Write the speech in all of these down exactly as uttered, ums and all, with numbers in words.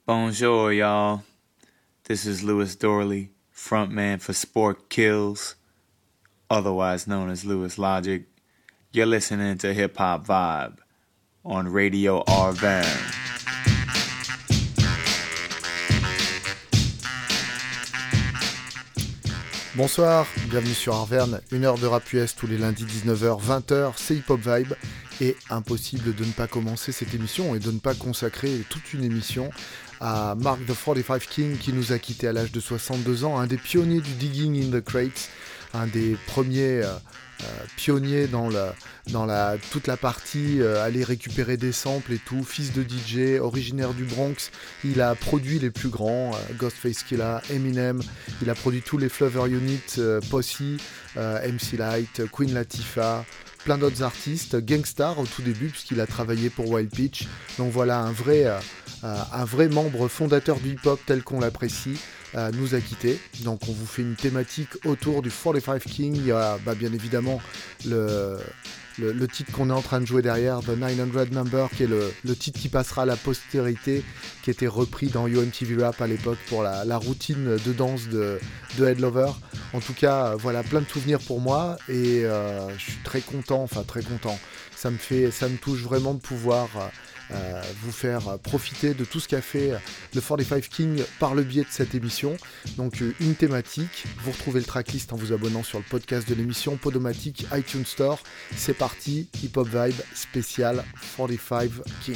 Bonjour, y'all. This is Louis Dorley, frontman for Sport Kills, otherwise known as Louis Logic. You're listening to Hip Hop Vibe on Radio Arverne. Bonsoir, bienvenue sur Arverne, une heure de rap U S tous les lundis dix-neuf heures vingt heures, c'est Hip Hop Vibe. Et impossible de ne pas commencer cette émission et de ne pas consacrer toute une émission à Mark the forty-five King qui nous a quittés à l'âge de soixante-deux ans, un des pionniers du digging in the crates, un des premiers euh, euh, pionniers dans, la, dans la, toute la partie euh, aller récupérer des samples et tout, fils de D J, originaire du Bronx. Il a produit les plus grands, euh, Ghostface Killah, Eminem, il a produit tous les Flavor Unit, euh, Posse, euh, M C Lyte, Queen Latifah, plein d'autres artistes, Gangstar au tout début puisqu'il a travaillé pour Wild Peach. Donc voilà, un vrai, euh, un vrai membre fondateur du hip-hop tel qu'on l'apprécie euh, nous a quittés. Donc on vous fait une thématique autour du forty-five King. Il y a bah, bien évidemment le, le, le titre qu'on est en train de jouer derrière, The nine hundred Number, qui est le, le titre qui passera à la postérité, qui était repris dans U M T V Rap à l'époque pour la, la routine de danse de, de Head Lover. En tout cas, voilà, plein de souvenirs pour moi et euh, je suis très content, enfin très content. Ça me fait, ça me touche vraiment de pouvoir euh, vous faire profiter de tout ce qu'a fait le forty-five King par le biais de cette émission. Donc euh, une thématique, vous retrouvez le tracklist en vous abonnant sur le podcast de l'émission Podomatic iTunes Store. C'est parti, Hip Hop Vibe spécial forty-five King.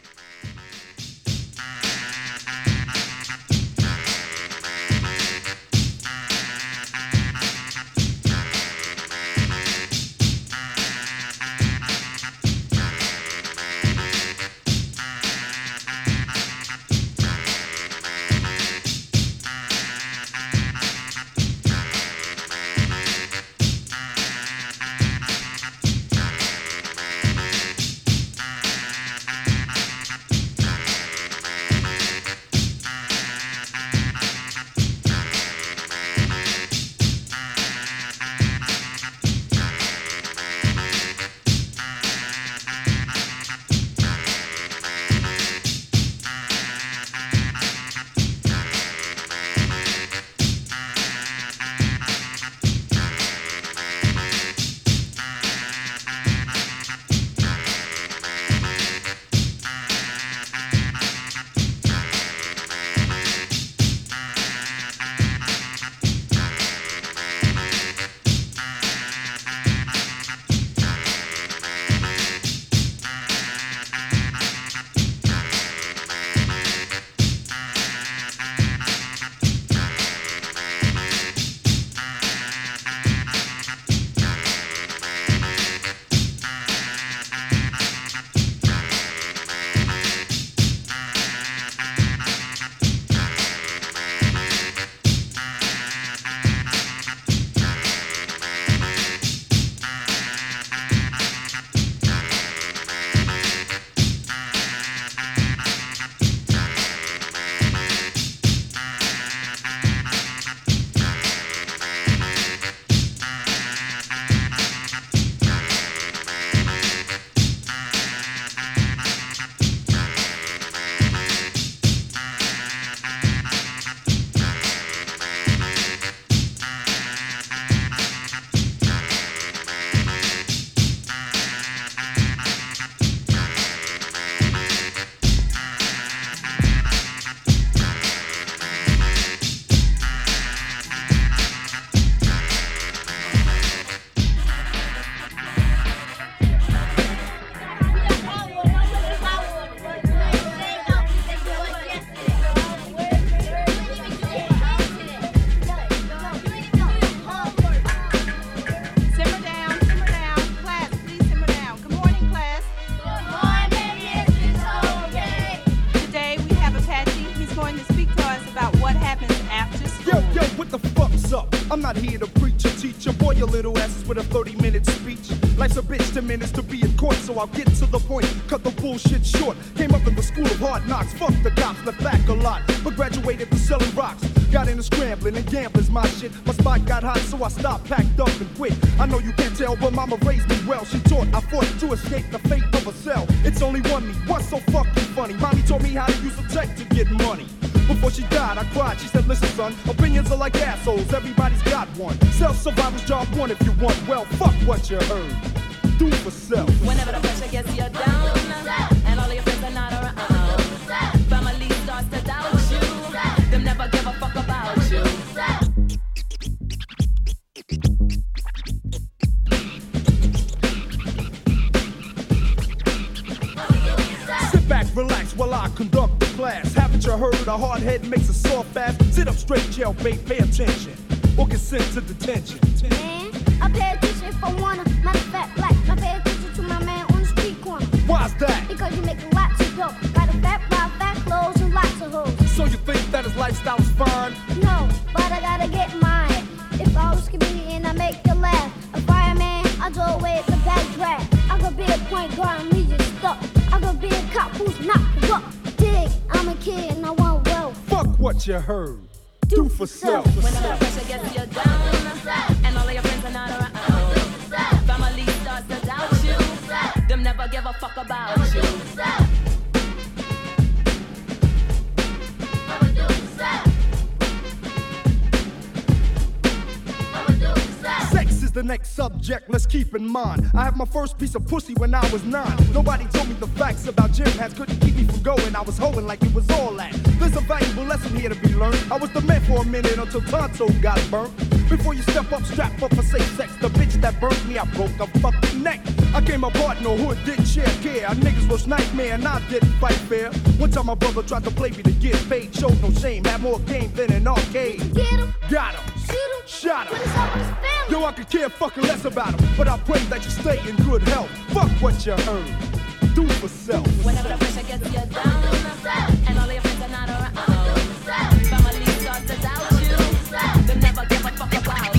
I'm not here to preach or teach or bore your little asses with a thirty minute speech. Life's a bitch, ten minutes to be in court, so I'll get to the point, cut the bullshit short. Came up in the school of hard knocks, fuck the cops, left back a lot, but graduated from selling rocks. Got into scrambling and gambling's my shit. My spot got hot, so I stopped, packed up and quit. I know you can't tell, but mama raised me well. She taught I fought to escape the fate of a cell. It's only one me, what's so fucking funny? Mommy taught me how to use a tech to get money. Before she died, I cried. She said, listen, son, opinions are like assholes. Everybody's got one. Self-survival's job one if you want. Well, fuck what you heard. Do for self. Whenever the pressure gets you down, and all of your friends are not around, family starts to doubt you. Them never give a fuck about you. Sit back, relax while I conduct the class. Haven't you heard a hard head makes a soft ass? Sit up straight, jailbait, pay attention, or get sent to detention. Man, I pay attention for one. Matter of fact, like I pay attention to my man on the street corner. Why's that? Because you make lots of dough. Got a fat, buy fat clothes and lots of hoes. So you think that his lifestyle is fine? No, but I gotta get mine. If I was comedian, I make you laugh. A fireman, I go away with a bad drag. I could be a point guard and leave you stuck. I could be a cop who's not the buck. Dig, I'm a kid and I want wealth. Fuck what you heard. Do, Do for self. self. Whenever the pressure gets you down, and all of your friends are not around, family starts to doubt you. Them never give a fuck about you. Sex is the next subject, let's keep in mind. I had my first piece of pussy when I was nine. Nobody told me the facts about gym hats couldn't keep me from going. I was hoeing like it was all that. There's a valuable lesson here to be learned. I was the man for a minute until Tonto got burnt. Before you step up, strap up for safe sex. The bitch that burnt me, I broke a fucking neck. I came apart, no hood, didn't share care. Niggas was nightmare and I didn't fight fair. One time my brother tried to play me to get paid. Showed no shame, had more game than an arcade. Get him, Got him, shoot him, shot put him. us up with his family. Yo, I could care fucking less about him, but I pray that you stay in good health. Fuck what you heard. Do for self. Whenever the pressure gets you down, and all of your friends are not around, family starts to doubt you. Them never give a fuck about you.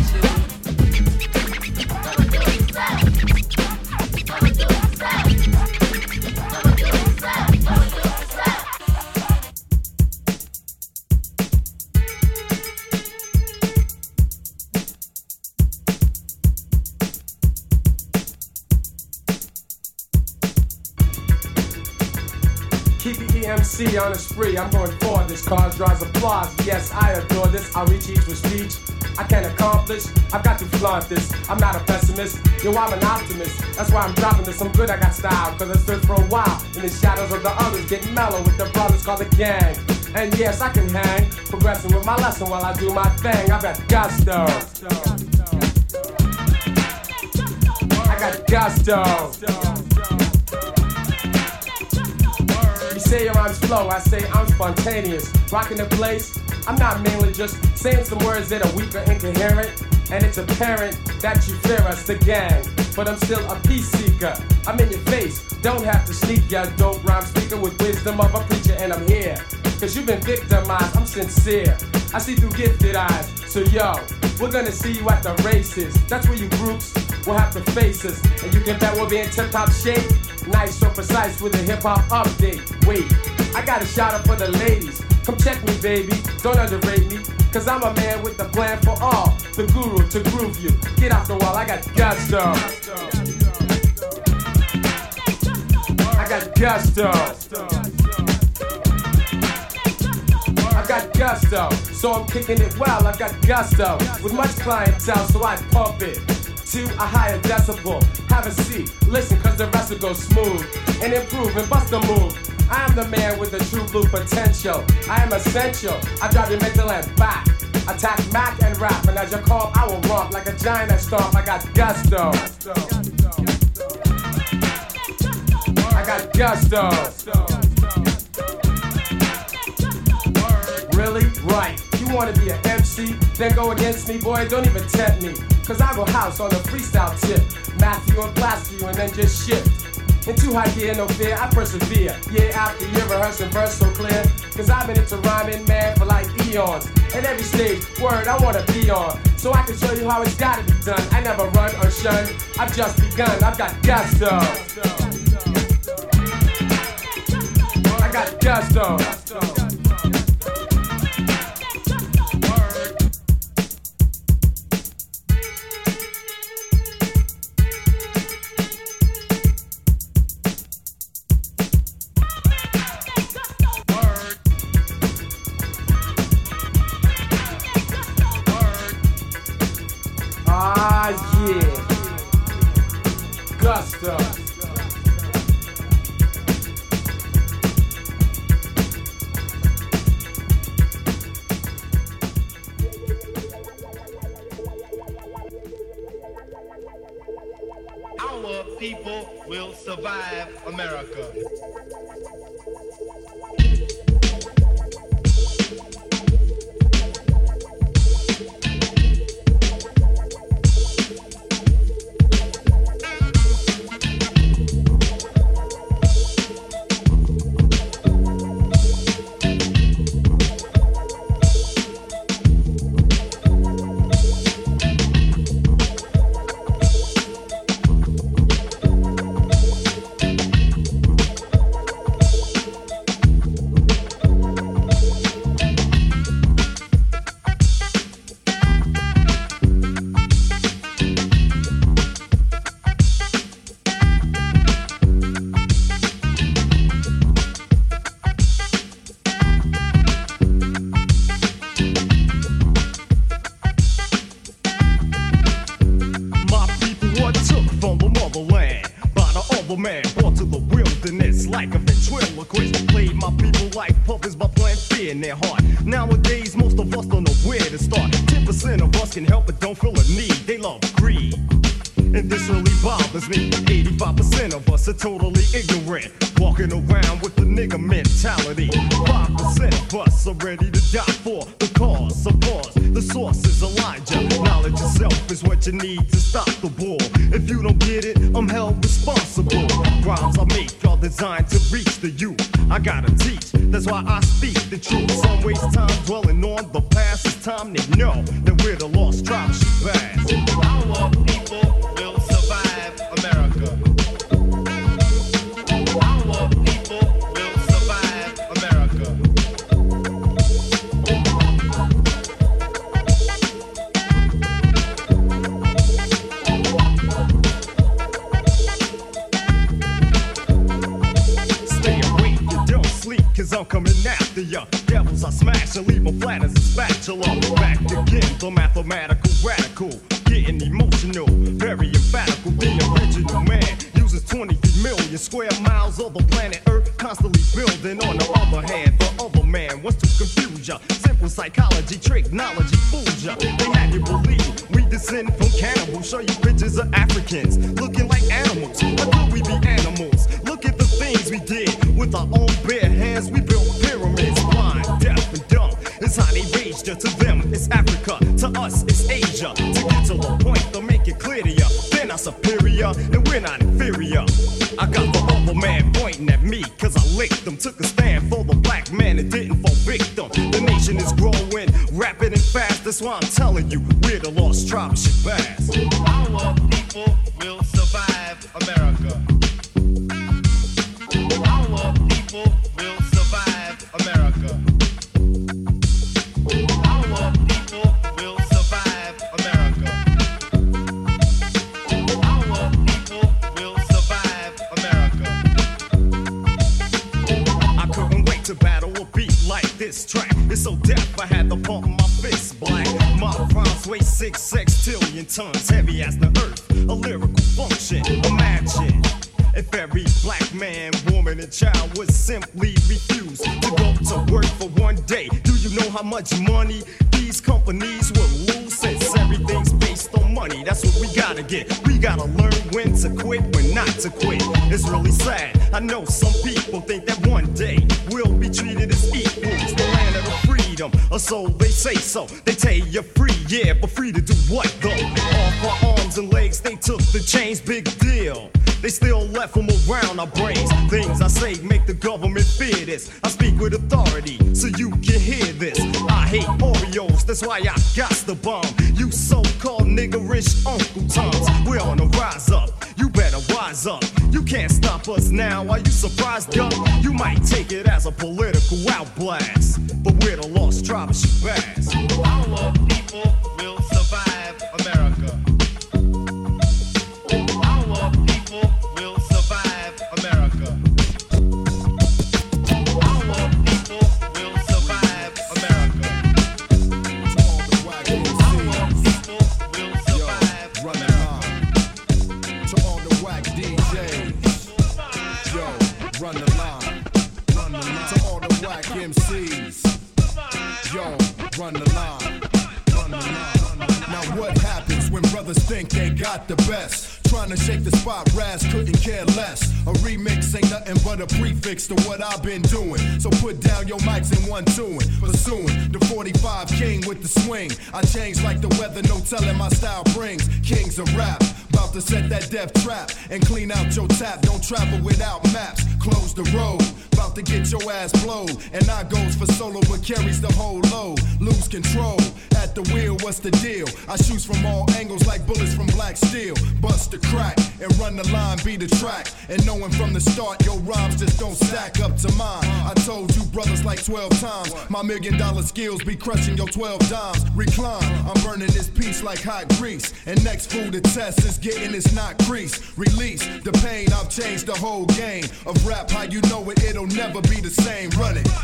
Keep the E M C on a spree, I'm going for this. Cause drives applause, yes, I adore this. I reach each with speech, I can accomplish. I've got to flaunt this, I'm not a pessimist. Yo, I'm an optimist, that's why I'm dropping this. I'm good, I got style, cause I stood for a while in the shadows of the others, getting mellow with the brothers called the gang. And yes, I can hang, progressing with my lesson while I do my thing. I've got gusto, I got gusto. You say your rhymes flow, I say I'm spontaneous. Rocking the place, I'm not mainly just saying some words that are weak or incoherent. And it's apparent that you fear us, the gang. But I'm still a peace seeker. I'm in your face, don't have to sneak ya dope rhyme speaker with wisdom of a preacher, and I'm here. Cause you've been victimized, I'm sincere. I see through gifted eyes, so yo, we're gonna see you at the races. That's where you groups will have to face us. And you can bet we'll be in tip-top shape. Nice or precise with a hip-hop update. Wait, I got a shout out for the ladies. Come check me, baby, don't underrate me. Cause I'm a man with the plan for all. The guru to groove you. Get off the wall, I got gusto. I got gusto. I got gusto. So I'm kicking it well, I got gusto. With much clientele, so I pump it to a higher decibel. Have a seat, listen, cause the rest will go smooth and improve and bust a move. I am the man with the true blue potential. I am essential, I drive your mental and back. Attack Mac and rap, and as you call, I will romp like a giant that stomp. I got gusto. I got gusto. Really? Right. You wanna be an M C? Then go against me, boy, don't even tempt me. Cause I go house on the freestyle tip. Matthew and blast you and then just shift. Into high gear, no fear, I persevere. Year after year, rehearsing verse so clear. Cause I've been into rhyming, man, for like eons. At every stage, word I wanna be on. So I can show you how it's gotta be done. I never run or shun, I've just begun. I've got gusto. I got gusto. trust us. Our people will survive America. Totally ignorant, walking around with the nigga mentality. Five percent of us are ready to die for the cause. So pause, the source is Elijah. Knowledge itself is what you need to stop the war. If you don't get it, I'm held responsible. Rhymes I make are designed to reach the youth. I gotta teach, that's why I speak the truth. Some waste time dwelling on the past. It's time to know that we're the lost tribe Shabazz. Our people will survive America. I'm coming after ya. Devils I smash and leave them flat as a spatula. Back again, the mathematical radical. Getting emotional, very emphatical. The original man uses twenty-three million square miles of the planet Earth, constantly building. On the other hand, the other man wants to confuse ya. Simple psychology, tricknology, fools ya. They had you believe we descend from cannibals. Show you pictures of Africans looking like animals. How could we be animals? Look at the things we did with our own bare hands. We built pyramids, blind, deaf, and dumb. It's how they raised ya. To them, it's Africa. To us, it's Asia. To get to the point, to make it clear to ya, they're not superior, and we're not inferior. I got the other man pointing at me, cause I licked them. Took a stand for the black man and didn't fall victim. The nation is growing, rapid and fast. That's why I'm telling you, we're the lost tribe of Shabazz. Our people will survive America. Our people will survive America. Our people will survive America. Our people will survive America. I couldn't wait to battle a beat like this track. It's so deaf, I had to pump my fist black. My rhymes weigh six sextillion tons, heavy as the earth. A lyrical function, imagine if every black man, woman, and child would simply refuse to go to work for one day. Do you know how much money these companies will lose? Since everything's based on money, that's what we gotta get. We gotta learn when to quit, when not to quit. It's really sad. I know some people think that one day we'll be treated as equals. The land of the freedom, or so they say so. They tell you you're free, yeah, but free to do what though? Off our arms and legs, they took the chains, big deal. They still left them around our brains. Things I say make the government fear this. I speak with authority, so you can hear this. I hate Oreos, that's why I got the bomb. You so-called niggerish Uncle Toms, we're on the rise up. You better wise up. You can't stop us now. Are you surprised, duck? You might take it as a political outblast, but we're the lost tribe of Shabazz. Our people will survive America. Our people will survive America. Our people will survive America. Our people will survive America. To all the wack D please. Yo, run the line. Run the line. Now what happens when brothers think they got the best? Trying to shake the spot, Raz couldn't care less. A remix ain't nothing but a prefix to what I've been doing. So put down your mics in one tune. Pursuing the forty-five king with the swing. I change like the weather, no telling my style brings. Kings of rap, about to set that death trap and clean out your tap. Don't travel without maps, close the road. About to get your ass blowed. And I goes for solo but carries the whole load. Lose control, at the wheel, what's the deal? I shoot from all angles like bullets from black steel. Bust the crack and run the line, be the track. And knowing from the start your rhymes just don't stack up to mine. I told you brothers like twelve times, my million dollar skills be crushing your twelve dimes. Recline, I'm burning this piece like hot grease. And next fool to test is getting this knot crease. Release the pain, I've changed the whole game of rap. How you know it, it'll never be the same. Run it.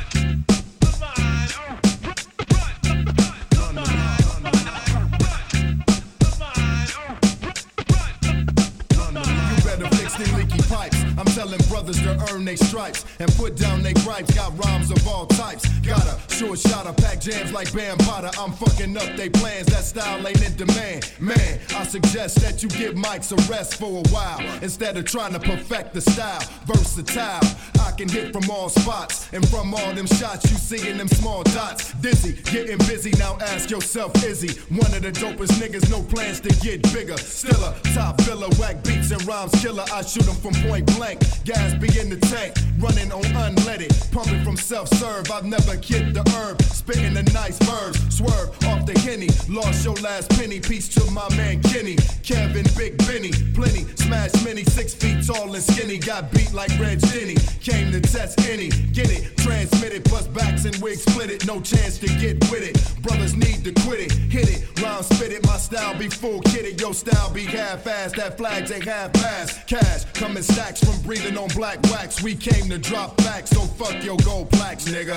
Leaky pipes. I'm telling brothers to earn they stripes and put down they gripes. Got rhymes of all types. Got a short shot of pack jams like Bam Potter. I'm fucking up they plans. That style ain't in demand. Man, I suggest that you give mics a rest for a while instead of trying to perfect the style. Versatile, I can hit from all spots and from all them shots you see in them small dots. Dizzy, getting busy. Now ask yourself, is he one of the dopest niggas? No plans to get bigger. Still a top filler, whack beats and rhymes killer. I shoot him from point blank. Gas be in the tank, running on unleaded, pumping from self-serve. I've never kicked the herb, spitting a nice verse. Swerve off the Henny, lost your last penny. Peace to my man Kenny, Kevin, Big Benny, plenty. Smash many, six feet tall and skinny. Got beat like Red Jenny, came to test any. Get it, transmit it, plus backs and wigs split it. No chance to get with it. Brothers need to quit it, hit it, round spit it. My style be full kitted, your style be half-assed. That flags ain't half-passed. Cash coming stacks from breathing on black wax. We came to drop facts, so fuck your gold plaques, nigga.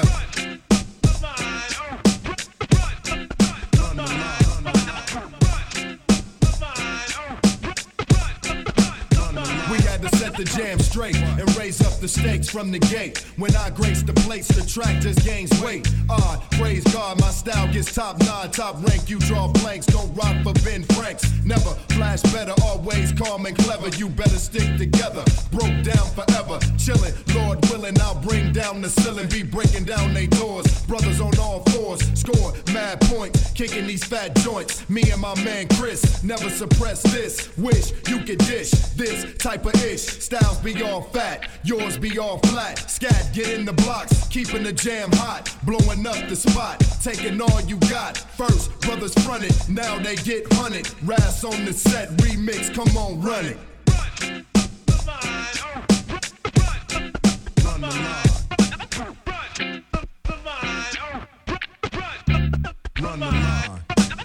We had to set the jam straight and raise up the stakes from the gate. When I grace the place, the track just gains weight. Odd, praise God, my style gets top nine, top rank. You draw blanks, don't rock for Ben Franks. Never flash better, always calm and clever. You better stick together, broke down forever. Chillin', Lord willing, I'll bring down the ceiling. Be breaking down they doors, brothers on all fours. Score mad points, kicking these fat joints. Me and my man Chris, never suppress this. Wish you could dish this type of ish. Styles be all fat, yours be all flat. Scat, get in the blocks, keeping the jam hot. Blowing up the spot, taking all you got. First, brothers fronted, now they get hunted. Raz on the set, remix, come on, run it. Run the line. Run the line.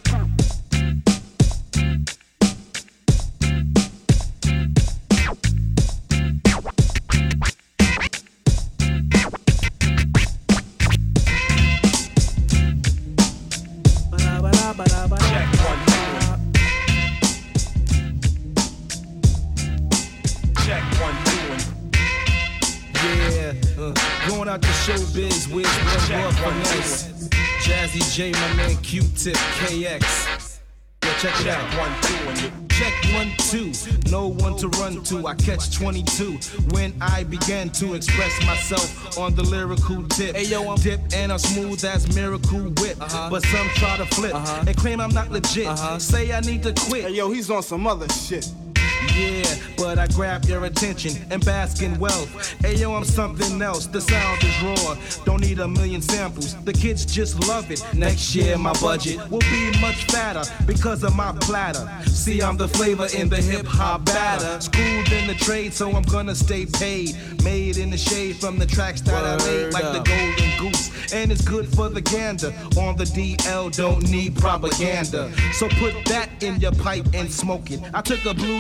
Going out to showbiz with one more finesse. Jazzy J, my man Q-Tip, K X. Yo, check it out. One, two, check one, two. No one to run to. I catch twenty-two when I began to express myself on the lyrical tip. Hey yo, I'm dip and I'm smooth as Miracle Whip. Uh-huh. But some try to flip uh-huh. and claim I'm not legit. Uh-huh. Say I need to quit. Hey yo, he's on some other shit. Yeah, but I grab your attention and bask in wealth. Ayo, I'm something else, the sound is raw. Don't need a million samples, the kids just love it. Next year my budget will be much fatter because of my platter. See, I'm the flavor in the hip-hop batter. Schooled in the trade, so I'm gonna stay paid. Made in the shade from the tracks that I laid like the Golden Goose. And it's good for the gander. On the D L, don't need propaganda. So put that in your pipe and smoke it. I took a blues break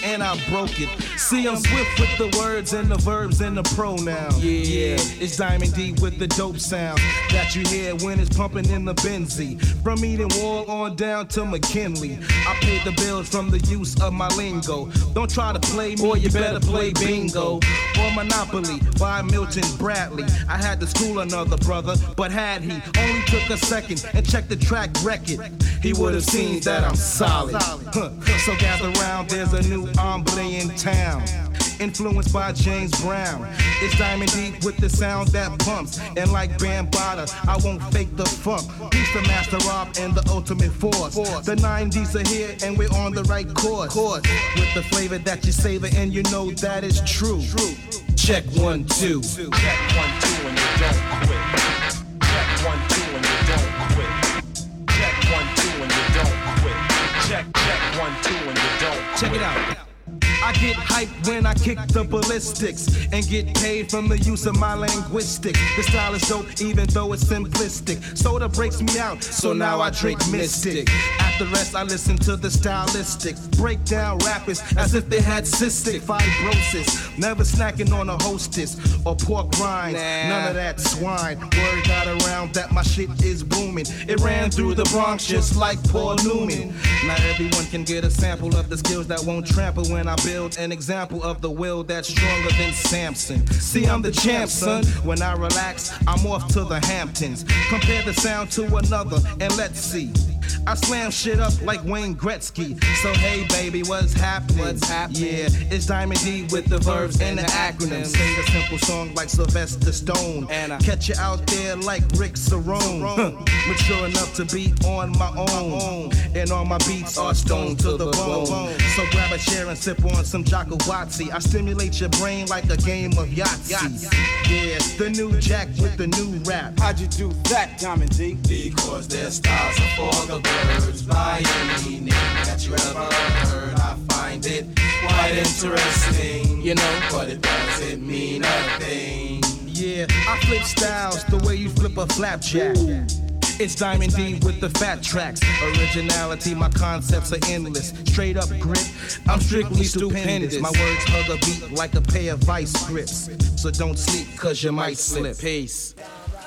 and I broke it. See, I'm swift with the words and the verbs and the pronouns. Yeah, it's Diamond D with the dope sound that you hear when it's pumping in the Benzie. From Eden Wall on down to McKinley, I paid the bills from the use of my lingo. Don't try to play me, or you better play bingo or Monopoly by Milton Bradley. I had to school another brother, but had he only took a second and checked the track record, he would have seen that I'm solid. Huh. So gather round, there's a new hombre in town, influenced by James Brown. It's Diamond D with the sound that pumps, and like Bambaataa, I won't fake the funk. Peace to Master Rob and the ultimate force. The nineties are here and we're on the right course, with the flavor that you savor and you know that is true. Check one, two. Check one, two, and you don't quit. Check one, two, and you don't quit. Check one, two, and you don't quit. Check, check one, two, and you don't. Check it out. I get hyped when I kick the ballistics and get paid from the use of my linguistics. The style is dope even though it's simplistic. Soda breaks me out, so now I drink Mystic. After rest, I listen to the stylistics. Break down rappers as if they had cystic fibrosis. Never snacking on a Hostess or pork rinds. Nah. None of that swine. Word got around that my shit is booming. It ran through the Bronx just like Paul Newman. Not everyone can get a sample of the skills that won't trample when I build an example of the will that's stronger than Samson. See, I'm the champ, son. When I relax, I'm off to the Hamptons. Compare the sound to another and let's see. I slam shit up like Wayne Gretzky. So hey baby, what's happening? What's happening? Yeah, it's Diamond D with the verbs and the acronyms. Sing a simple song like Sylvester Stone, and I catch you out there like Rick Cerrone. Mature enough to be on my own, and all my beats are stone to the bone. So grab a chair and sip on some Jocko Watsi. I stimulate your brain like a game of Yahtzee. Yeah, the new Jack with the new rap. How'd you do that, Diamond D? Because their styles are for the birds. By any name that you ever heard, I find it quite interesting, you know, but it doesn't mean a thing. Yeah, I flip styles the way you flip a flapjack. It's Diamond D with the fat tracks. Originality, my concepts are endless. Straight up grit, I'm strictly stupendous. My words hug a beat like a pair of vice grips. So don't sleep, cause you might slip. Peace.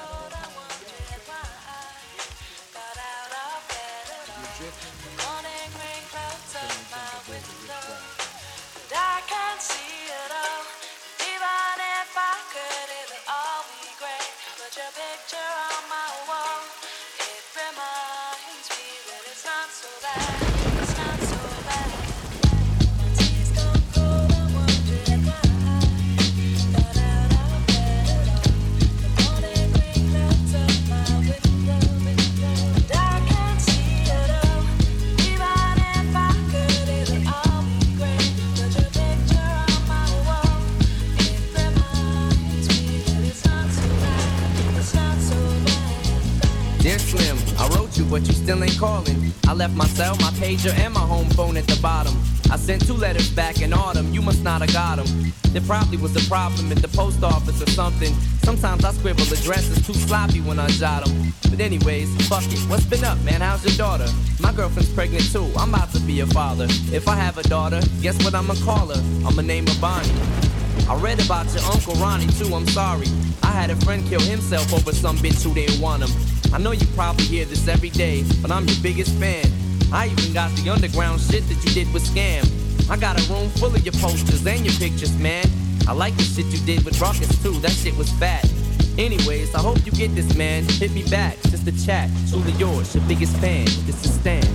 But you still ain't calling. I left my cell, my pager, and my home phone at the bottom. I sent two letters back in autumn, you must not have got them. There probably was a problem at the post office or something. Sometimes I scribble addresses too sloppy when I jot them. But anyways, fuck it, what's been up, man? How's your daughter? My girlfriend's pregnant too, I'm about to be a father. If I have a daughter, guess what I'ma call her? I'ma name her Bonnie. I read about your Uncle Ronnie too, I'm sorry. I had a friend kill himself over some bitch who didn't want him. I know you probably hear this every day, but I'm your biggest fan. I even got the underground shit that you did with Scam. I got a room full of your posters and your pictures, man. I like the shit you did with Ruckus too, that shit was fat. Anyways, I hope you get this, man. Hit me back, just a chat. Truly yours, your biggest fan. This is Stan.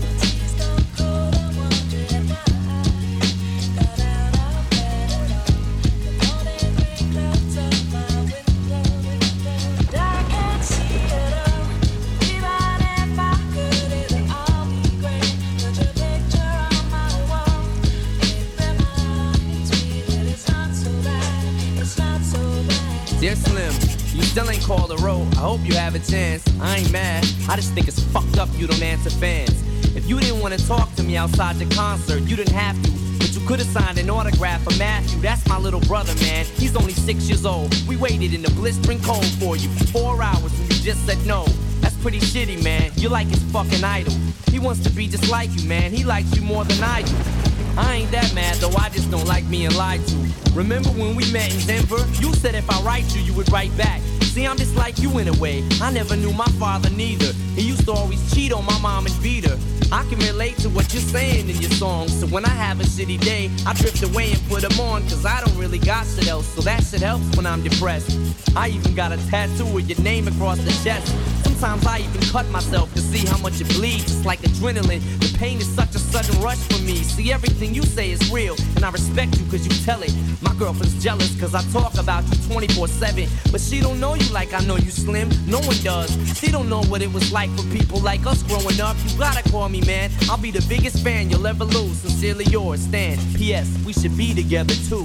Dear Slim, you still ain't called a row. I hope you have a chance. I ain't mad. I just think it's fucked up you don't answer fans. If you didn't want to talk to me outside the concert, you didn't have to. But you could have signed an autograph for Matthew. That's my little brother, man. He's only six years old. We waited in the blistering cold for you for four hours and you just said no. That's pretty shitty, man. You're like his fucking idol. He wants to be just like you, man. He likes you more than I do. I ain't that mad though, I just don't like being lied to. Remember when we met in Denver? You said if I write you, you would write back. See, I'm just like you in a way. I never knew my father neither. He used to always cheat on my mom and beat her. I can relate to what you're saying in your songs. So when I have a shitty day, I drift away and put them on. Cause I don't really got shit else. So that shit helps when I'm depressed. I even got a tattoo with your name across the chest. Sometimes I even cut myself to see how much it bleeds. It's like adrenaline. The pain is such a sudden rush for me. See, everything you say is real, and I respect you cause you tell it. My girlfriend's jealous cause I talk about you twenty-four seven. But she don't know you like I know you, Slim. No one does. She don't know what it was like for people like us growing up. You gotta call me, man. I'll be the biggest fan you'll ever lose. Sincerely yours, Stan. P S. We should be together too.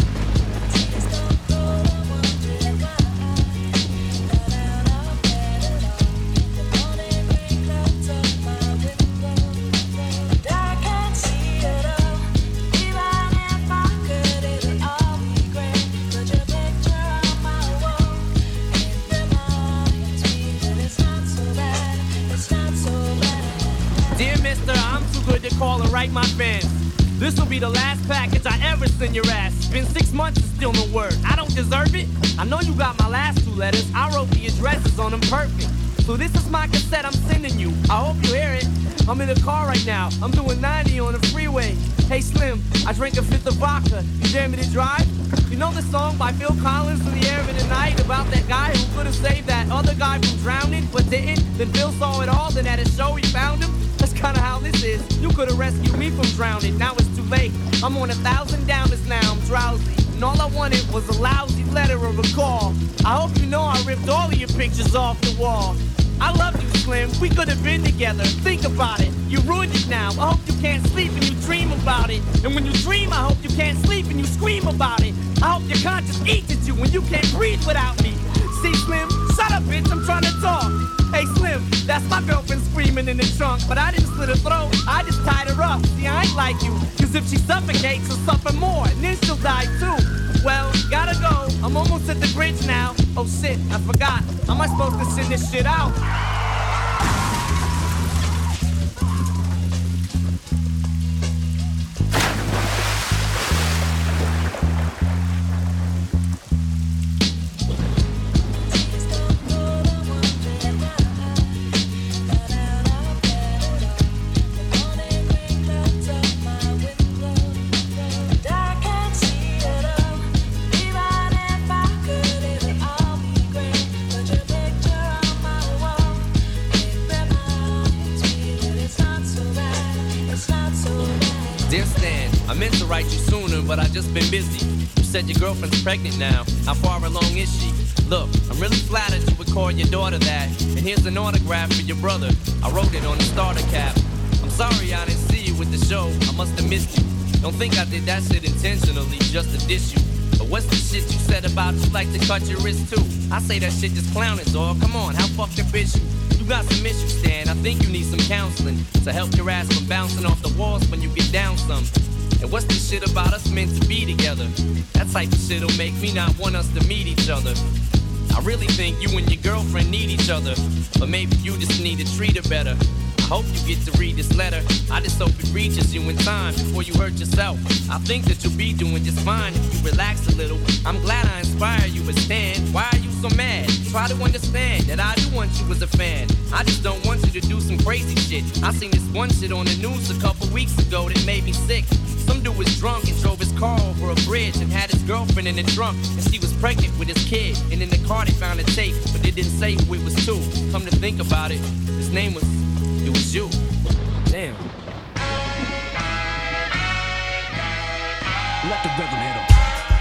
Call and write my fans. This'll be the last package I ever send your ass. It's been six months and still no word. I don't deserve it. I know you got my last two letters. I wrote the addresses on them perfect. So this is my cassette I'm sending you. I hope you hear it. I'm in the car right now. I'm doing ninety on the freeway. Hey Slim, I drank a fifth of vodka. You dare me to drive? You know the song by Phil Collins, In the Air of the Night, about that guy who could have saved that other guy from drowning, but didn't? Then Phil saw it all, then at a show he found him. That's kinda how this is. You could've rescued me from drowning, now it's too late. I'm on a thousand downers now, I'm drowsy. And all I wanted was a lousy letter or a call. I hope you know I ripped all of your pictures off the wall. I love you, Slim, we could've been together. Think about it, you ruined it now. I hope you can't sleep and you dream about it. And when you dream, I hope you can't sleep and you scream about it. I hope your conscience eats at you when you can't breathe without me. See, Slim, shut up, bitch, I'm trying to talk. Hey, Slim, that's my girlfriend screaming in the trunk. But I didn't slit her throat, I just tied her up. See, I ain't like you, cause if she suffocates, she'll suffer more, and then she'll die too. Well, gotta go, I'm almost at the bridge now. Oh shit, I forgot, how am I supposed to send this shit out? But I just been busy. You said your girlfriend's pregnant now. How far along is she? Look, I'm really flattered you would call your daughter that. And here's an autograph for your brother. I wrote it on the starter cap. I'm sorry I didn't see you with the show. I must have missed you. Don't think I did that shit intentionally just to diss you. But what's the shit you said about you like to cut your wrist too? I say that shit just clowning, dog. Come on, how fucked up is you? You got some issues, Stan. I think you need some counseling to help your ass from bouncing off the walls when you get down some. And what's the shit about us meant to be together? That type of shit'll make me not want us to meet each other. I really think you and your girlfriend need each other, but maybe you just need to treat her better. I hope you get to read this letter. I just hope it reaches you in time before you hurt yourself. I think that you'll be doing just fine if you relax a little. I'm glad I inspire you, but Stan, why are you so mad? Try to understand that I do want you as a fan. I just don't want you to do some crazy shit. I seen this one shit on the news a couple weeks ago that made me sick. Some dude was drunk and drove his car over a bridge and had his girlfriend in the trunk, and she was pregnant with his kid. And in the car they found a tape, but they didn't say who it was to. Come to think about it, his name was, it was you. Damn. Let the rhythm hit 'em.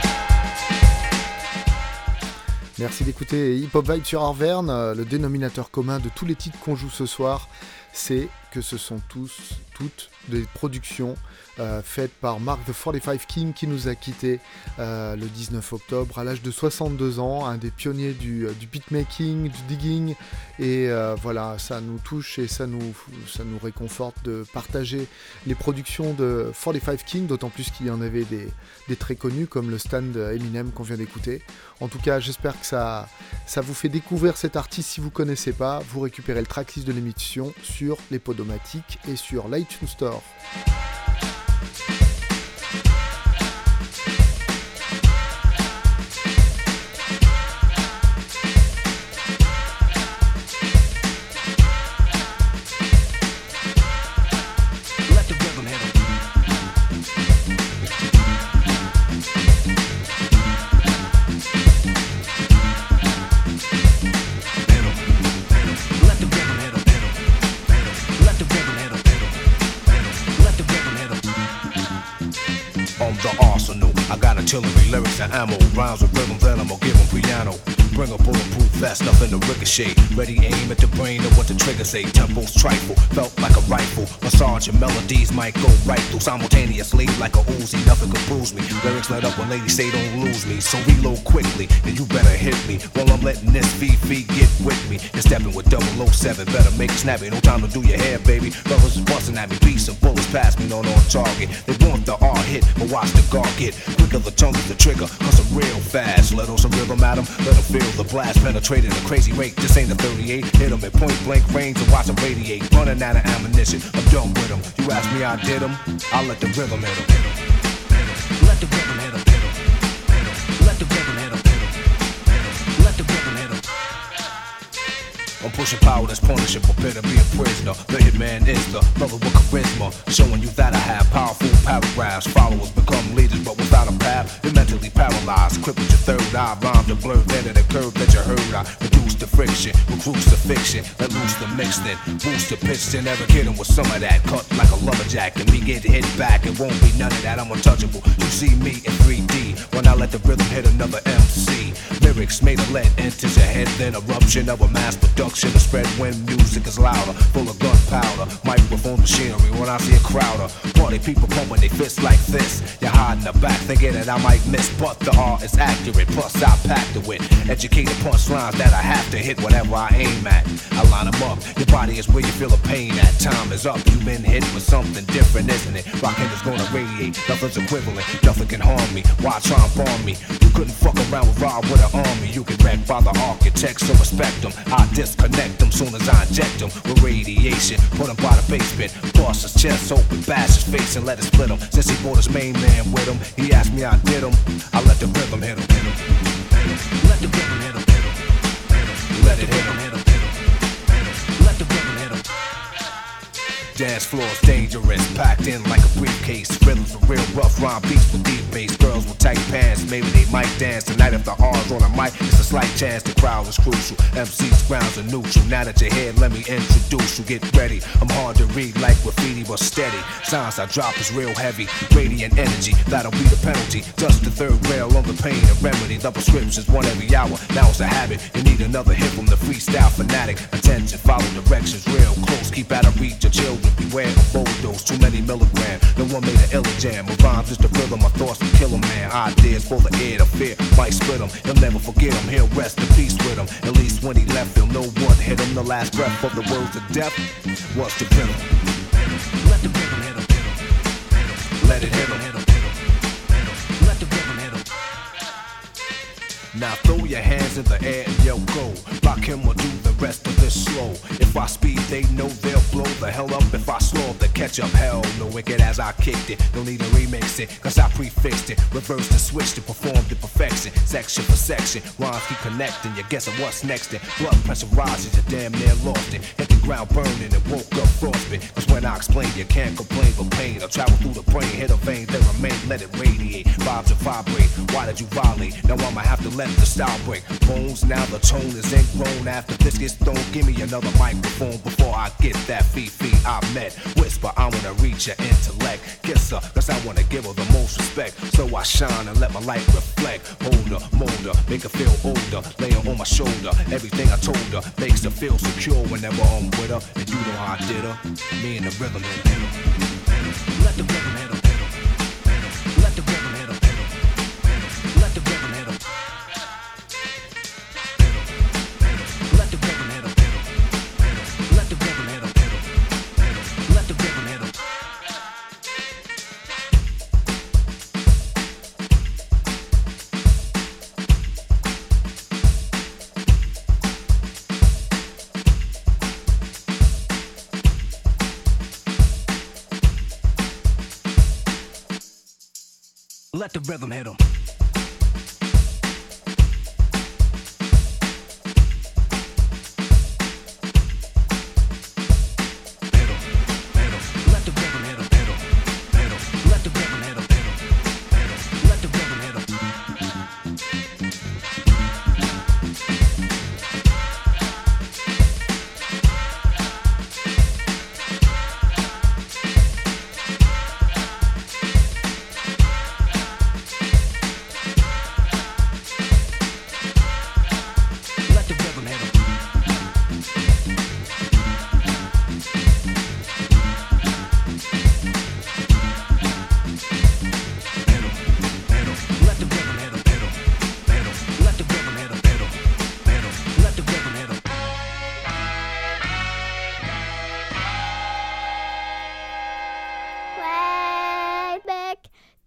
Merci d'écouter Hip Hop Vibe sur Arverne. Le dénominateur commun de tous les titres qu'on joue ce soir, c'est que ce sont tous, toutes des productions euh, faites par Mark the quarante-cinq King qui nous a quittés euh, le dix-neuf octobre à l'âge de soixante-deux ans, un des pionniers du, du beatmaking, du digging, et euh, voilà, ça nous touche et ça nous, ça nous réconforte de partager les productions de quarante-cinq King, d'autant plus qu'il y en avait des, des très connus comme le stand Eminem qu'on vient d'écouter. En tout cas, j'espère que ça, ça vous fait découvrir cet artiste. Si vous ne connaissez pas, vous récupérez le tracklist de l'émission sur les Podomatiques et sur l'iTunes Store. artillery, lyrics and ammo, rhymes with rhythm, then I'ma give them piano. Bring a bulletproof vest, nothing to ricochet. Ready aim at the brain of what the trigger say. Tempos trifle, felt like a rifle. Massage and melodies might go right through simultaneously like a Uzi. Nothing can bruise me. Lyrics let up when ladies say don't lose me. So reload quickly, and you better hit me while I'm letting this V V get with me. And stepping with double oh seven, better make it snappy. No time to do your hair, baby. Brothers is busting at me, beats and bullets past me, not on target. They want the R hit, but watch the guard get quicker. The tongue is the trigger, cause I'm real fast. Let on some rhythm at 'em, let 'em feel the blast penetrating a crazy rate. This ain't a thirty-eight. Hit 'em at point blank range and watch 'em radiate. Running out of ammunition, I'm done with 'em. You ask me, I did 'em. I'll let the rhythm hit 'em. Let the rhythm hit 'em. Let the rhythm hit 'em. Let the rhythm hit 'em. I'm pushing power that's punishing, prepare to be a prisoner. The hitman is the brother with charisma, showing you that I have powerful paragraphs. Followers become leaders, but without a path, you're mentally paralyzed. Crippled your third eye, rhymes are blurred, then in the curve that you heard. I reduce the friction, recruits the fiction, let loose the mix, then boost the pitch. Then never kidding with some of that, cut like a lumberjack, and me get hit back. It won't be none of that. I'm untouchable. You see me in three D when I let the rhythm hit another M C. Lyrics made of lead enters your head, then eruption of a mass production. To spread when music is louder, full of gunpowder. Microphone machinery when I see a crowd of party people pumping their fists like this. You're hiding the back thinking that I might miss, but the art is accurate. Plus I packed it with educated punchlines that I have to hit whenever I aim at. I line them up. Your body is where you feel the pain at. Time is up. You've been hit with something different, isn't it? Rockin' is gonna radiate. Nothing's equivalent. Nothing can harm me. Why try and bomb me? You couldn't fuck around with Rob with an army. You get wrecked by the architects, so respect them. I disconnect them soon as I inject them with radiation. Put him by the basement, bust his chest open, bash his face and let it split him. Since he brought his main man with him, he asked me, I did him. I let the rhythm hit him. Let the rhythm hit him. Let it hit him. Let the rhythm hit him. Dance floor's dangerous, packed in like a briefcase. Rhythms are real rough, rhyme beats with deep bass. Girls with tight pants, maybe they might dance tonight. If the R's on a mic, it's a slight chance the crowd is crucial. M C's grounds are neutral. Now that you're here, let me introduce you. Get ready, I'm hard to read like graffiti, but steady. Signs I drop is real heavy, radiant energy, that'll be the penalty. Just the third rail on the pain and remedy. The prescription's one every hour, now it's a habit. You need another hit from the freestyle fanatic. Attention, follow directions real close. Keep out of reach of children. Beware of overdose, too many milligrams. No one made an ill jam. My rhymes just the rhythm, my thoughts will kill 'em, man. Ideas for the air to fear, might split 'em. He'll never forget 'em, he'll rest in peace with 'em. At least when he left, he'll know what hit him. The last breath of the words of death was the rhythm. Let the rhythm hit him. Let it hit him. Let the rhythm hit him. Now throw your hands in the air and yell go. Rock him or do the rest of this slow. If I speed, they know they'll blow the hell up. If I slow, they catch up. Hell no, wicked as I kicked it. No need to remix it, cause I prefixed it. Reversed and switched it, performed to perfection. Section for section, rhymes keep connecting. You're guessing what's next then. Blood pressure rises, you damn near lost it. Hit the ground burning and woke up frostbit. Cause when I explain, you can't complain for pain. I'll travel through the brain, hit a vein, then remain, let it radiate. Vibes and vibrate, why did you violate? Now I'ma have to let the style break. Bones, now the tone is ingrown. After this gets thrown, give me another microphone before I get that fee-fee I met. Whisper, I wanna reach your intellect. Kiss her, cause I wanna give her the most respect. So I shine and let my light reflect. Hold her, mold her, make her feel older. Lay her on my shoulder, everything I told her makes her feel secure whenever I'm with her. And you know how I did her, me and the rhythm hit him. Let the rhythm hit him. Let the rhythm hit him. Let the rhythm hit him. Let the rhythm hit him. Let the rhythm hit him. Let the rhythm hit him. Let the rhythm hit him.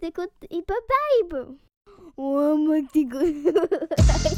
t'écoutes Hip Hop Vibe. Ouais, moi que t'écoutes.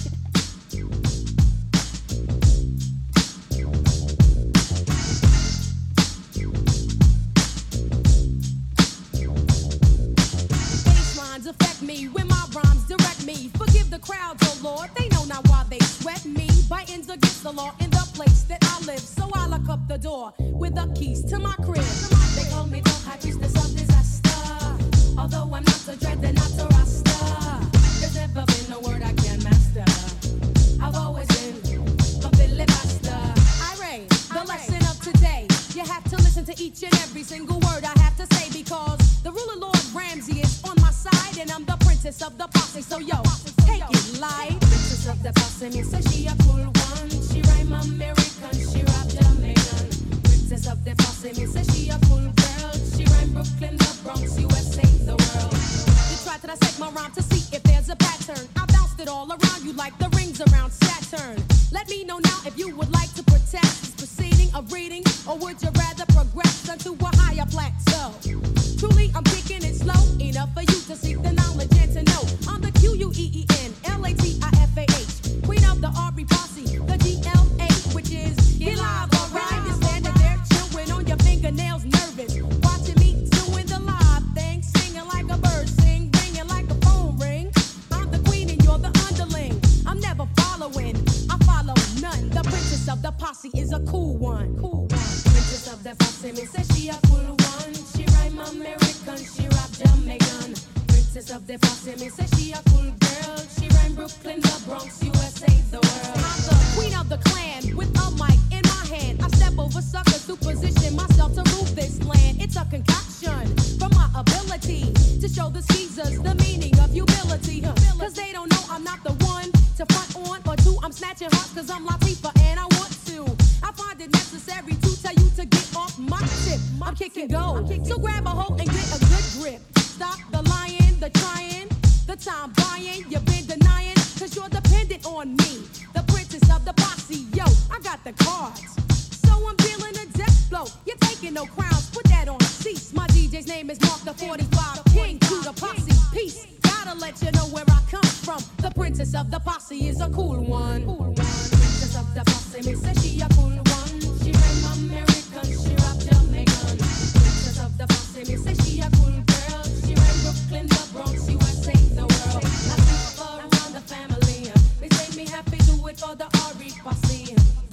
Affect me when my rhymes direct me. Forgive the crowds, oh Lord, they know not why they sweat me. Biting's against the law in the place that I live, so I lock up the door with the keys to my crib. They call me the high priestess of disaster, although I'm not a dread and not a rasta. There's never been a word I can't master. I've always been a filibuster. Irate, the lesson of today. You have to listen to each and every single word I have to say, because the ruler Lord Ramsey is on my side, and I'm the princess of the posse. So yo, take it light. Princess of the posse, me say she a cool one. She rhyme American, she rap Jamaican. Princess of the posse, me say she a cool girl. She rhyme Brooklyn, the Bronx, U S A, the world. You try to dissect my rhyme to see if there's a pattern. I bounced it all around you like the rings around Saturn. Let me know now if you would like to protect this proceeding of reading, or would you rather progress unto a higher plateau? Truly, I'm kicking it slow enough for you to seek the knowledge and to know. I'm the Q U E E N L A T I F A H, queen of the R B posse, the G L A, which is get live, alright. You're standing there chewing on your fingernails, nervous, watching me doing the live thing, singing like a bird sing, ringing like a phone ring. I'm the queen and you're the underling. I'm never following, I follow none. The princess of the posse is a cool one. Cool one. Princess of the posse, me say she a cool one. She rhyme American, she rap Jamaican. Princess of the posse, me say she a cool girl. She rhyme Brooklyn, the Bronx, U S A, the world. I'm the queen of the clan with a mic in my hand. I step over suckers to position myself to rule this land. It's a concoction from my ability to show the skeezers the meaning of humility. Huh? Cause they don't know I'm not the one to front on or two. I'm snatching hearts cause I'm Latifah and I want to. I find it necessary to tell you to get off my tip. I'm kicking gold, so grab a hold and get a good grip. Stop the lying, the trying, the time buying. You've been denying, cause you're dependent on me. The princess of the posse, yo, I got the cards. So I'm dealing a death blow. You're taking no crowns, put that on cease. My D J's name is Mark the forty-five, king to the posse. Peace, gotta let you know where I come from. The princess of the posse is a cool one. Cool one. Princess of the posse, me say she a cool one. She rhyme American, she rap Jamaican. Princess of the posse, me say she a cool girl. She rhyme Brooklyn, the Bronx, U S A, the world. I think for around the family. They say me happy, do it for the R E posse.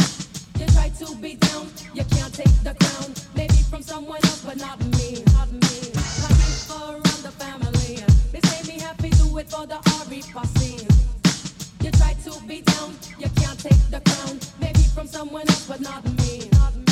You try to be down, you can't take the crown. Maybe from someone else, but not me, not me. I think for around the family. They say me happy, do it for the R E posse. You try to be down, you can't take the crown. Maybe from someone else, but not me, not me.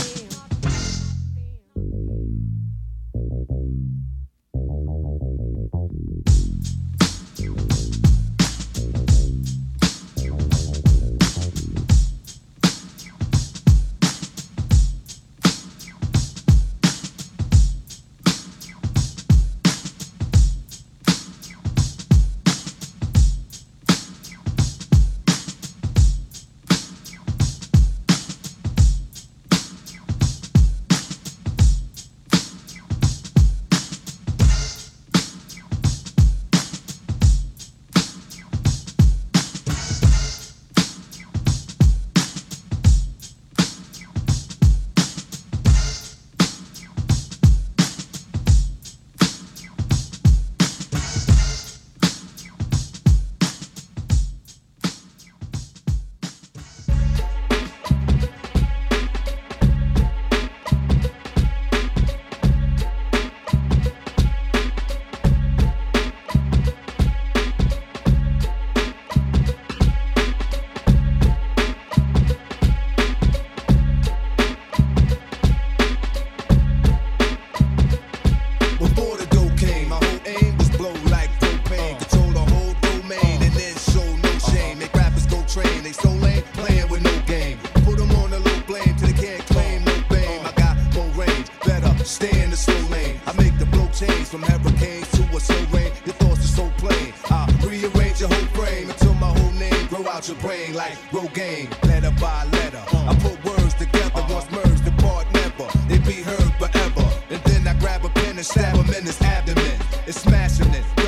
out your brain like Rogaine, letter by letter. I put words together, once merged apart never. They be heard forever. And then I grab a pen and stab him in his abdomen. It's smashing it.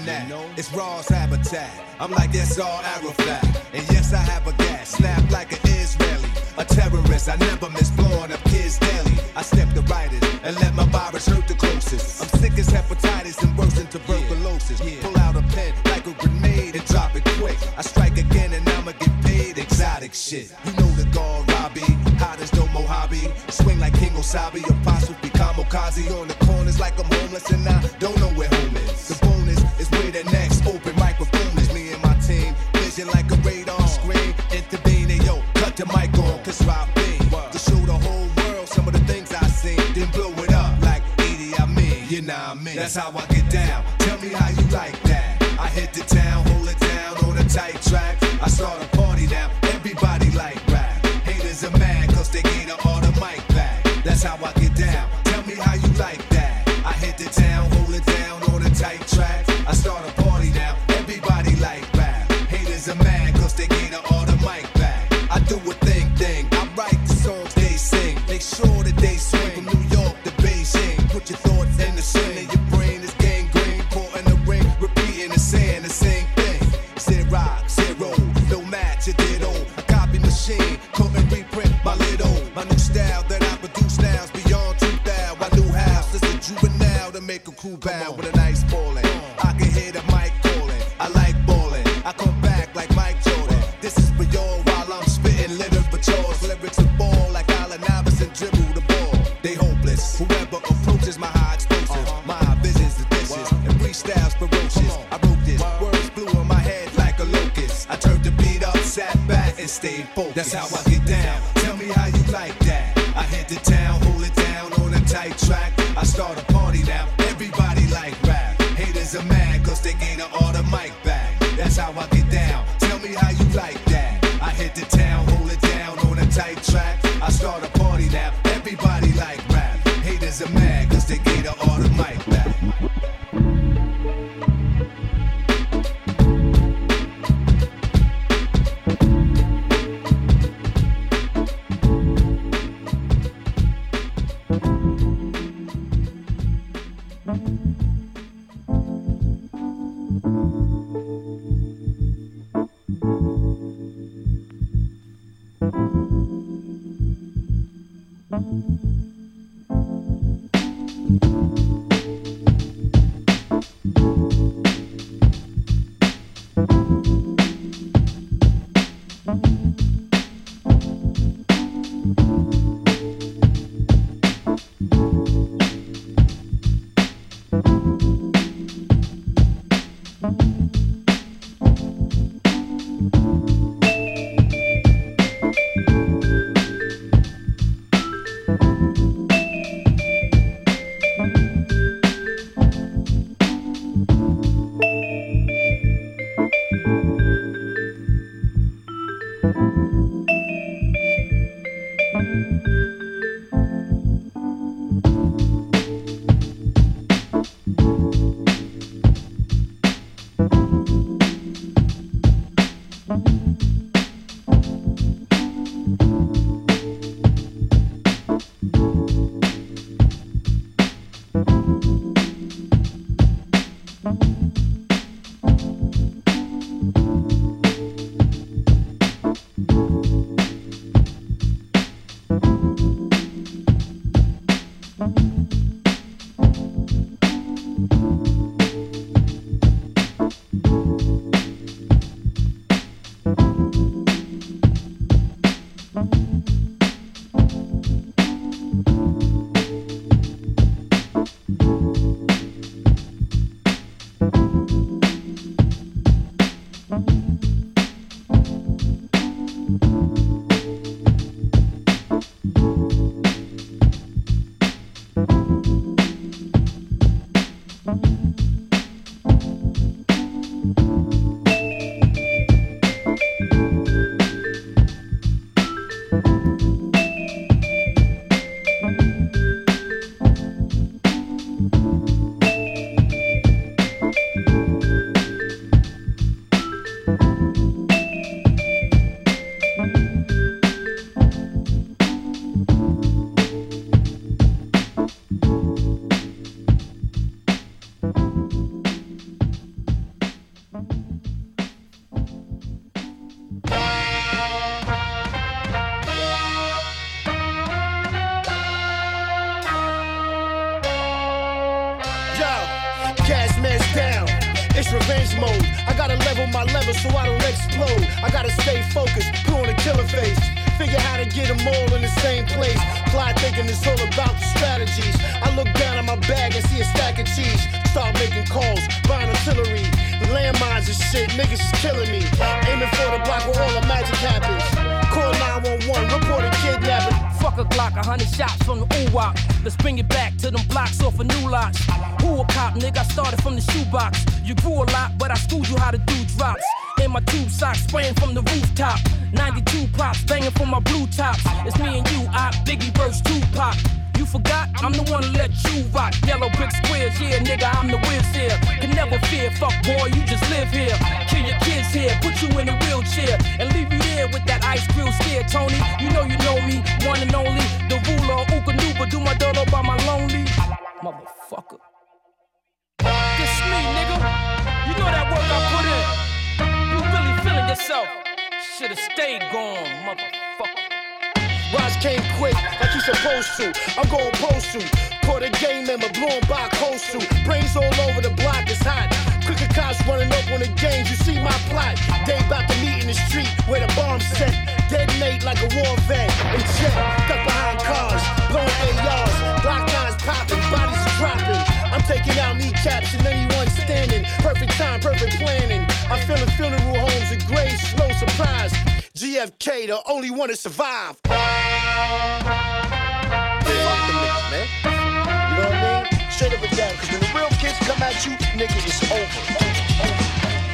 than that. It's Raw's habitat. I'm like, yes, all Arafat. And yes, I have a gas, snap like an Israeli. A terrorist, I never miss blowing up kids daily. I step the rightest and let my virus hurt the closest. I'm sick as hepatitis and worse than tuberculosis. Yeah. Pull out a pen like a grenade and drop it quick. I strike again and I'ma get paid. Exotic shit. You know the guard Robbie, hot as no Mojave. Swing like King Osabi, apostrophe kamikaze on the corners like I'm homeless and I don't know where home is. The bonus is where the next open microphone is. Me and my team, vision like a radar screen. Intervene and yo, cut the mic on, cause Rob B. To show the whole world some of the things I seen. Then blow it up like Edie Amin, you know what I mean? That's how I get down, tell me how you like that. I hit the town, hold it down on a tight track. I start a party now, everybody like rap. Haters are mad cause they gave the all the mic back. That's how I get down, tell me how you like that. I hit the town, hold it down on a tight track. I start a party now, everybody like rap. Haters are mad cause they gave the all the mic back. I do a thing thing, I write the songs they sing. Make sure that they swing from New York to Beijing. Put your thoughts in the swing and your brain is gangrene. Caught in the ring, repeating and saying the same thing. Zero rock, zero, no match, it did all. A copy machine, couldn't reprint my little. My new style that I produce now is beyond two thousand. My new house is a juvenile to make a crew bow with a nice ballin'. I can hear the mic calling, I like ballin'. I come back like Mike Jordan. This is for y'all while I'm spitting literatures. Lyrics a ball like Allen Iverson dribble the ball. They hopeless, whoever approaches my high explosive. My visions is vicious and freestyles ferocious. I wrote this, words blew in my head like a locust. I turned the beat up, sat back and stayed focused. That's how I get down, tell me how you like that. I hit the town, hold it down on a tight track. I start a party now, everybody like rap. Haters are mad cause they gave the all the mic back. That's how I get down, tell me how you like that. I hit the town, hold it down on a tight track. I start a party now, everybody like rap. Haters are mad cause they gave the all the mic back. Thank you. mode. I gotta level my level so I don't explode. I gotta stay focused, put on a killer face. Figure how to get them all in the same place. Fly thinking it's all about the strategies. I look down at my bag and see a stack of cheese. Start making calls, buying artillery. Landmines and shit, niggas is killing me. Aiming for the block where all the magic happens. Call nine one one, report a kidnapping. Fuck a Glock, a hundred shots from the ooh-wop. Let's bring it back to them blocks off of new lots. Who a cop, nigga, I started from the shoebox. You grew a lot, but I schooled you how to do drops. In my tube socks, spraying from the rooftop. ninety-two pops, banging for my blue tops. It's me and you, I, Biggie verse Tupac. You forgot, I'm the one to let you rock. Yellow brick squares, yeah, nigga, I'm the whiz here. Can never fear, fuck boy, you just live here. Kill your kids here, put you in a wheelchair, and leave you there with that ice grill scare, Tony. You know you know me, one and only. The ruler, Ooka Nooba, do my dirt all by my lonely. Motherfucker. This me, nigga. You know that work I put in. You really feeling yourself. Should've stayed gone, motherfucker. Roz came quick, like he's supposed to. I'm going post to. Caught a game member, blowing by coastal. Brains all over the block, it's hot. Quicker cops running up on the games, you see my plot. They about to meet in the street where the bombs set. Detonate like a war vet. And check, stuck behind cars, blowing A Rs. Block lines popping, bodies are dropping. I'm taking out kneecaps and anyone standing. Perfect time, perfect planning. I'm feeling funeral homes and graves, slow surprise. G F K, the only one to survive. Fuck them niggas, man. You know what I mean? Straight up and down, cause when the real kids come at you, nigga, it's over. over, over.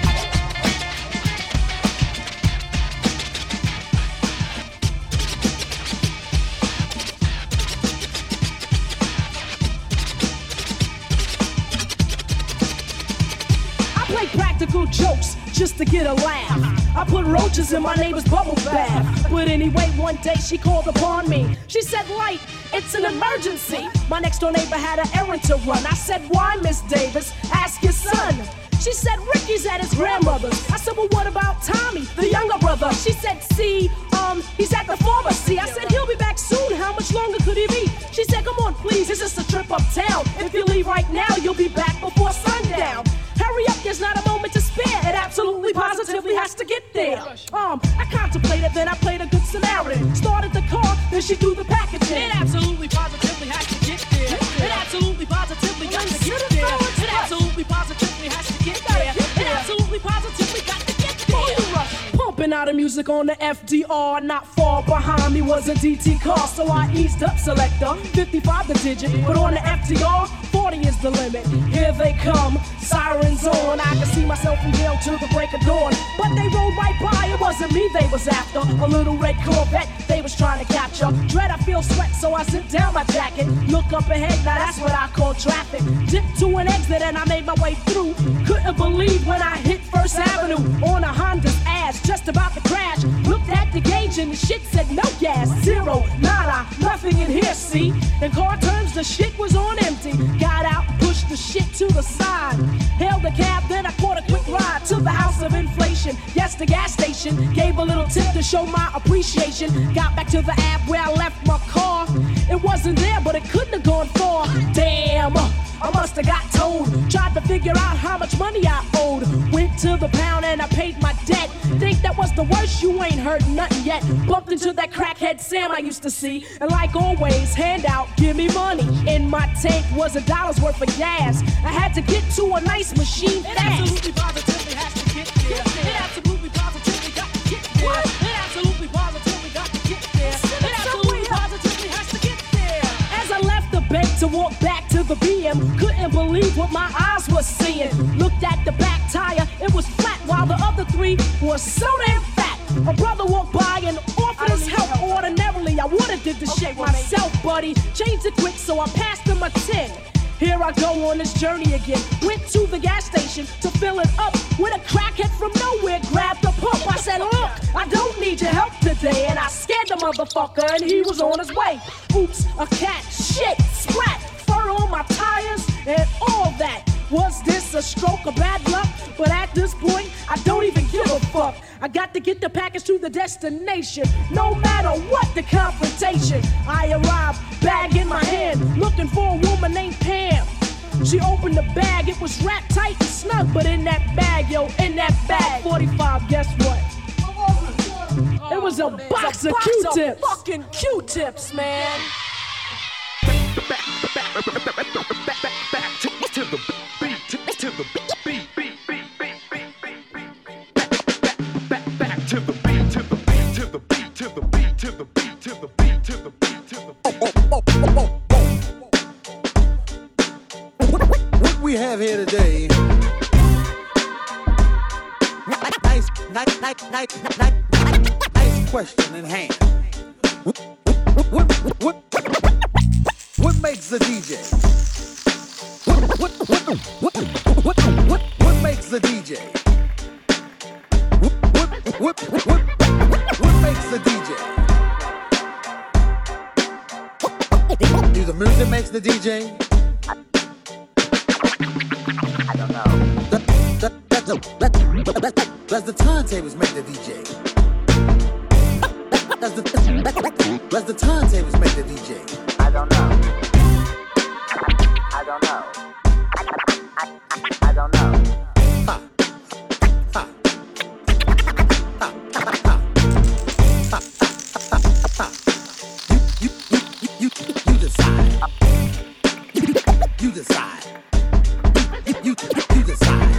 Practical jokes just to get a laugh. I put roaches in my neighbor's bubble bath. But anyway, one day she called upon me. She said, Light, it's an emergency. My next door neighbor had an errand to run. I said, why, Miss Davis? Ask your son. She said, Ricky's at his grandmother's. I said, well, what about Tommy, the younger brother? She said, see, um, he's at the pharmacy. I said, he'll be back soon. How much longer could he be? She said, come on, please, it's just a trip uptown. If you leave right now, you'll be back before sundown. Hurry up, there's not a moment to spare. It absolutely positively has to get there. Um, I contemplated, then I played a good Samaritan. Started the car, then she threw the package in. It absolutely positively has to get there. It absolutely positively got to get there. It absolutely positively has to get there. It absolutely positively got to get there. Pumping out of music on the F D R. Not far behind me was a D T car, so I eased up selector. fifty-five the digit, but on the F D R, forty is the limit. Here they come, sirens on. I can see myself from jail till the break of dawn. But they rolled right by, it wasn't me they was after. A little red Corvette they was trying to capture. Dread, I feel sweat, so I zip down my jacket. Look up ahead, now that's what I call traffic. Dip to an exit and I made my way through. Couldn't believe when I hit First Avenue on a Honda's ass, just about to crash. Looked at the gauge and the shit said no gas. Zero, nada, nothing in here, see? In car terms, the shit was on empty. Got out, pushed the shit to the side. Hailed a cab, then I caught a quick ride to the house of inflation. Yes, the gas station. Gave a little tip to show my appreciation. Got back to the app where I left my car. It wasn't there, but it couldn't have gone far. Damn, I must have got told. Tried to figure out how much money I owed. Went to the pound and I paid my debt. Think that was the worst, you ain't heard nothing yet. Bumped into that crackhead Sam I used to see. And like always, hand out, give me money. In my tank was a dollar's worth of gas. I had to get to a nice machine fast. It absolutely positively has to get there. It absolutely positively got to get there. What? It absolutely positively got to get there. It absolutely positively has to get there. As I left the bank to walk back to the B M, couldn't believe what my eyes were seeing. Looked at the back tire, it was flat, while the other three were so damn fat. A brother walked by and offered his help. Ordinarily, I would've did the shit myself, buddy. Changed it quick, so I passed him a tin. Here I go on this journey again. Went to the gas station to fill it up. When a crackhead from nowhere grabbed the pump, I said, look, I don't need your help today. And I scared the motherfucker and he was on his way. Oops, a cat, shit, splat, fur on my tires and all that. Was this a stroke of bad luck? But at this point, I don't even give a fuck. I got to get the package to the destination, no matter what the confrontation. I arrived, bag in my hand, looking for a woman named Pam. She opened the bag, it was wrapped tight and snug. But in that bag, yo, in that bag, forty-five, guess what? It was a Oh, box man, of it's a box Q-tips. of fucking Q-tips, man. Back, back, back, back, back, back to, to the beat, to, to the beat, beat, beat, beat, beat, beat, beat, back, back, back to the beat, to the beat, to the beat, to the beat, to the beat, to the beat, to the beat, to the beat. What we have here today, nice, nice, nice, nice, nice, nice question in hand. What, what, what, what makes a D J? What, what, what, what, what, what, what makes a D J? What, what, what, what, what makes a D J? Do the music makes the D J? I don't know. That, that, that, that, that, that, that, does the turntables make the D J? Does the, does the turntables make the D J? I don't know. I don't know. I, I, I don't know. Ha. Ha. Ha. Ha. Ha. Ha. Ha. You, you, you, you, you decide. You, you decide. You, you, you decide.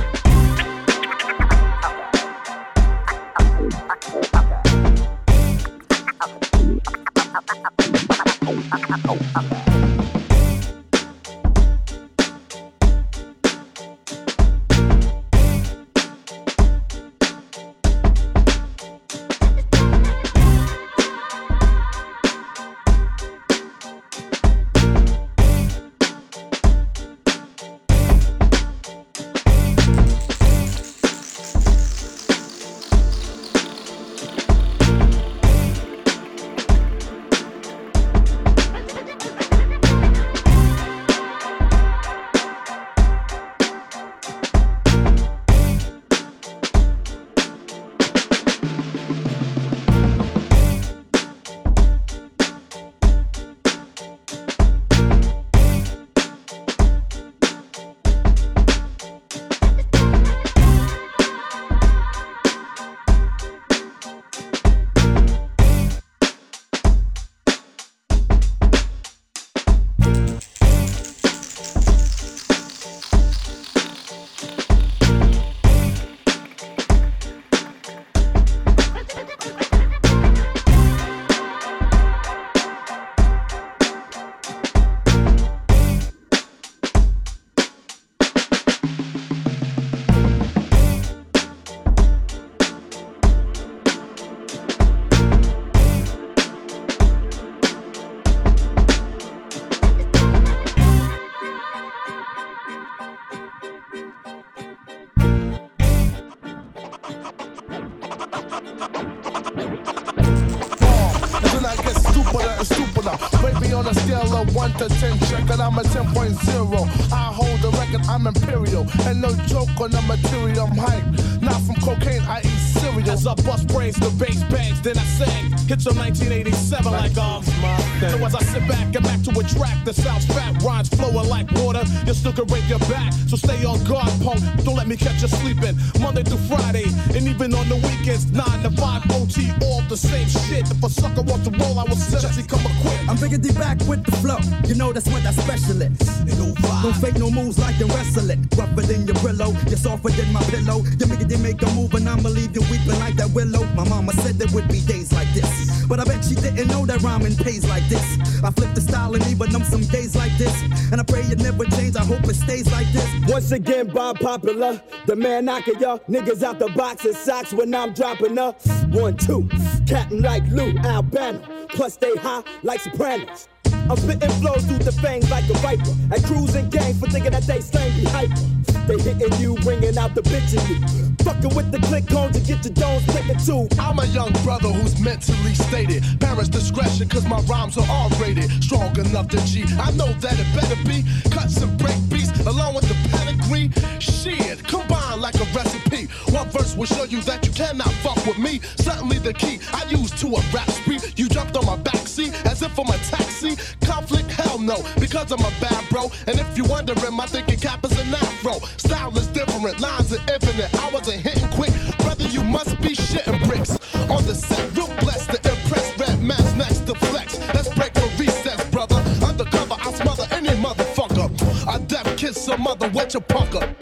one to ten, check it, I'm a ten point oh. I hold the record, I'm imperial. And no joke on the material, I'm hype. Not from cocaine, I eat cereal. As I bust brains, the bass bangs, then I sang. Hits of nineteen eighty-seven like um. So as I sit back and back to a track that sounds fat, rhymes flowing like water, you still can break your back. So stay on guard, punk. Don't let me catch you sleeping. Monday through Friday, and even on the weekends, nine to five O T, all the same shit. If a sucker wants to roll, I will suggest he come equipped. I'm bringing D back with the flow. You know that's what that specialist. Don't fake no moves like the wrestling. Rougher than your Brillo, you're softer than my pillow. You make it, they make a move, and I'ma leave you weeping like that willow. My mama said there would be days like this, but I bet she didn't know that rhyming pays like this. I flip the style and even them some days like this, and I pray it never change. I hope it stays like this. Once again, Bob Popular, the man knocking y'all niggas out the box and socks when I'm dropping up. One, two, Captain like Lou Albano, plus they high like Sopranos. I'm spitting flows through the fangs like a viper. At cruising gang for thinking that they slang be hyper. They hitting you, bringing out the bitch in you. Fucking with the click cones and get your domes clicking too. I'm a young brother who's mentally stated. Parents' discretion, cause my rhymes are R-rated. Strong enough to G. I know that it better be. Cuts and break beats along with the pedigree. Shit, combined like a recipe. One verse will show you that you cannot fuck with me. Certainly the key I use to a rap spree. You jumped on my backseat as if I'm a taxi. Conflict, hell no, because I'm a bad bro. And if you wondering, my thinking cap is an afro. Style is different, lines are infinite. I wasn't hitting quick, brother, you must be shitting bricks. On the set, real blessed to impress. Red mask next to flex. Let's break for recess, brother. Undercover, I smother any motherfucker. I deaf kiss a mother, wet your punk up.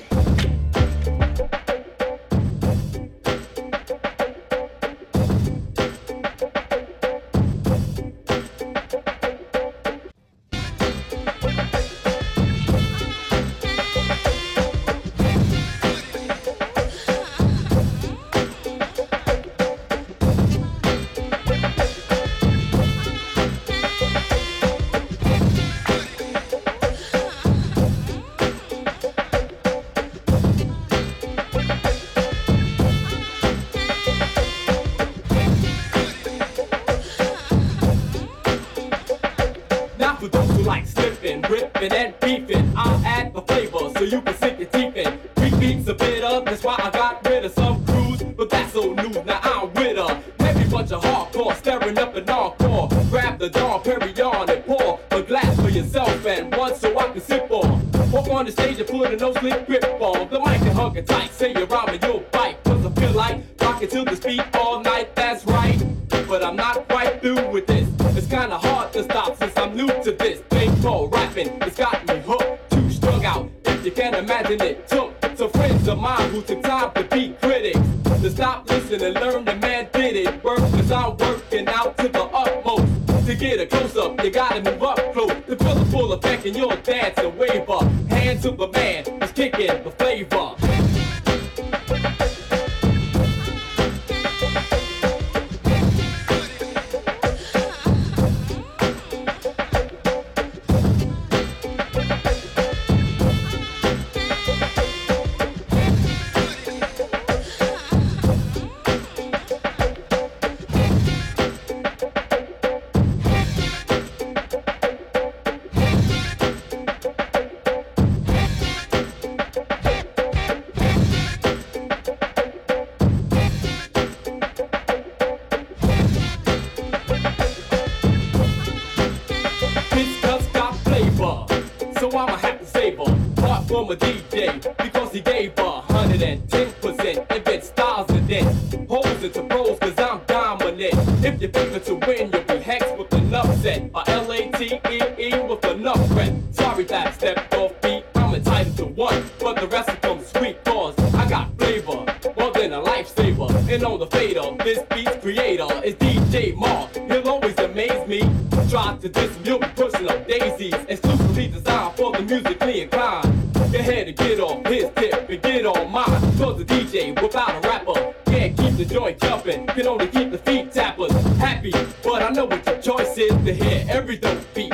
Can only keep the feet tappers happy, but I know what your choice is to hear every dope beat.